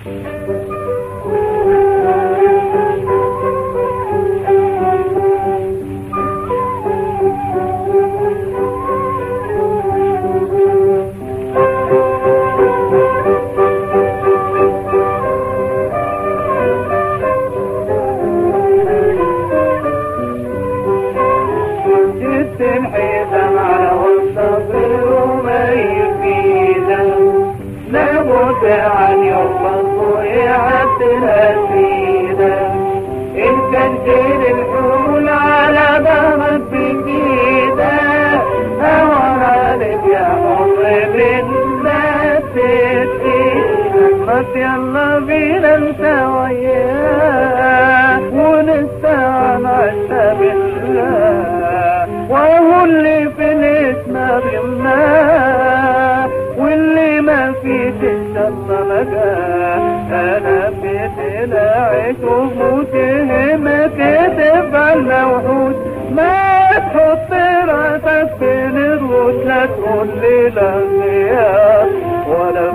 حيثم على الصبر وما يفيده لابد أن يربط ويعتها سيده إن كان دين الحمول على ظهرك بجيده أورانك يا حر بالناس تسيدك يلا بينا انت وياه ونستعان عشا بالله وهو اللي في الاسم غماه واللي ما فيه تشتغل مجاه انا في تلاعش ومتهمك تفعل وحوش ما تحط راسك في الروس لا تقول لي لا غياب ولا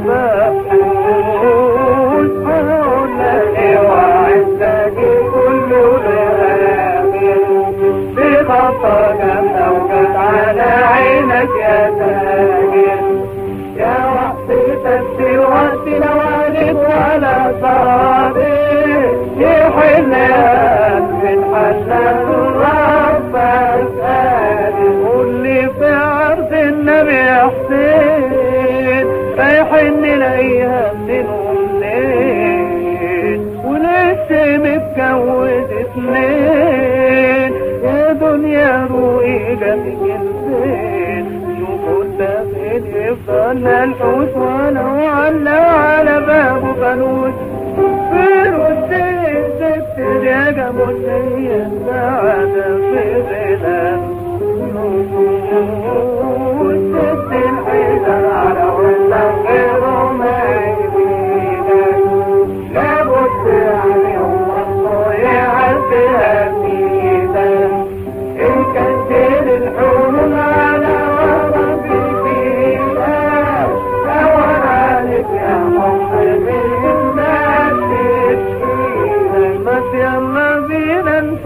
مفحوش هقول لك وعدك كله لغامر بخطا جنة وجت على عينك يا تاجر يا وحدتك في وقت لوالد ولا صادق يحل من حسن ربك قادر قول لي في عرض النبي يا حسين رايحين نلاقيها منين ومنين ولسه متجوز اتنين يا دنيا رويجة جنسين شوفوا الداخل يفضل الحوش ولو على بابه فانوس فلوس ستر يا جمال هي السعادة في غلال ست الحيدر على وسط وما يبيدك لابد عليهم الضيعة فيها فيدك إن كنتين الحلول على وضعك فيدك دور عليك يا محب الناس تشكيلك بس يلا بينا انت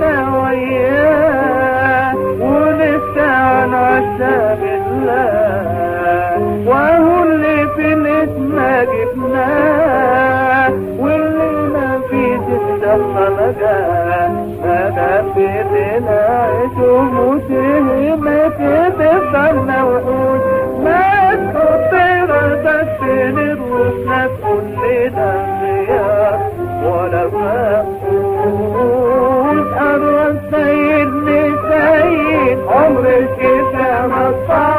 وياه ونستعان عشا بالله وهو اللي في الاسم جبناه واللي ما فيه تشتغل مجاه انا في تلاعش ومتهمك تفضل وحوش ما تحط راسك في الروس لا تقول لي ده غياب ولا مفحوش أروى السيد لسيد عمر الشفا مصطفى